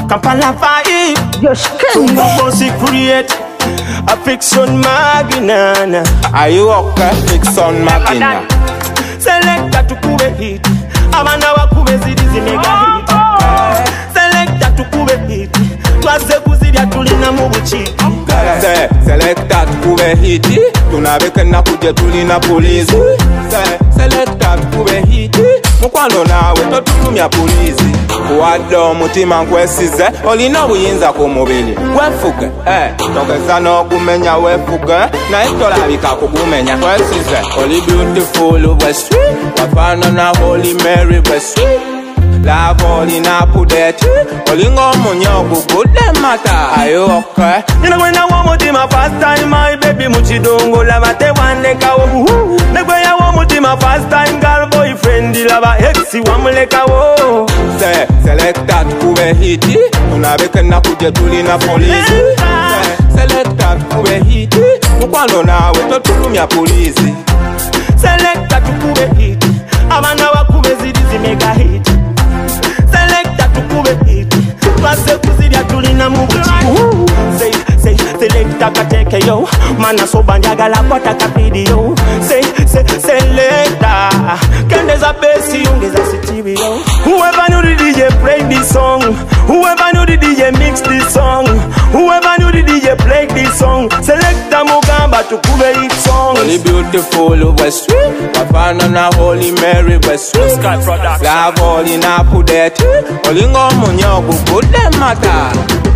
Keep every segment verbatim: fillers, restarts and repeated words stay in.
Kampala vibe. Bossy create a fiction magina. Are you okay? Fiction magina. Selecta tukube hit. Abana wakube zidi mega hit. Selecta tukube hit. Twaze kuzidia tulina mubuchi. Se selecta tukube hit. Tunabeke na kuje tulina police. Se selecta tukube hit. Mukwano nawe totulumya police. Kuwaddo mutima nkwesize olina buyinza ku mubiri wefuge eh togeza n'okumenya wefuge naye tolabika kugumenya kwesize oli beautiful we sweet wafaanana Holy Mary we sweet love olina pudeti olinga omunyogo gudde mata are you okay? Nina gwena w'omutima first time my baby mukidongo laba tewandekawo negweya w'omutima first time girl boyfriend laba ex wamulekawo Se selecta tukube hiti tunabeke na kuje tulina police Se selecta tukube hiti mukwano nawe totulumya police Selecta tukube hiti abana bakube zidi mega hit Selecta tukube hiti twase kuzidia tulina mubuchi Say say selecta kateke yo mana soba njagala kwataka video Say say selecta kendeza besi ongeza sitibio Whoever knew the D J played this song Whoever knew the D J mixed this song Whoever knew the D J played this song Selecta mugamba tukube hit song Only beautiful we sweet wafaanana Holy Mary we sweet love olina pudeti olinga omunyogo gudde mata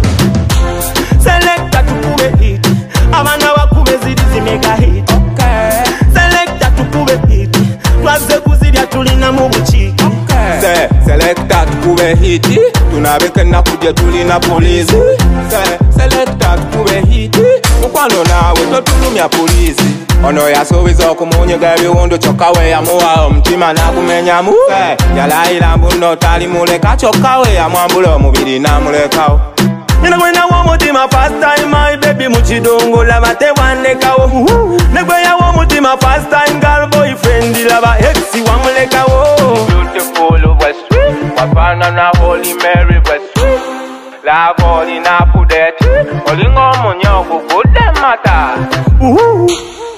Selecta tukube hit abana bakube zidi mega hit Selecta tukube hit twaze kuzidia tulina mubuchi Se selecta tukube hiti tunabeke na kuje tulina police Se selecta tukube hiti mukwano nawe totulumya police ono yasuubiza okumunyega ebiwundu kyokka we yamuwa omutima n'agumenyamu Se yalayira mbuno talimuleka kyokka we yamwambula omubiri n'amulekawo Nina gwena w'omutima first time my baby mukidongo laba tewandekawo negweya w'omutima first time girl boyfriend laba ex wamulekawo Beautiful we sweet wafaanana Holy Mary we sweet love olina pudeti olinga omunyogo gudde mata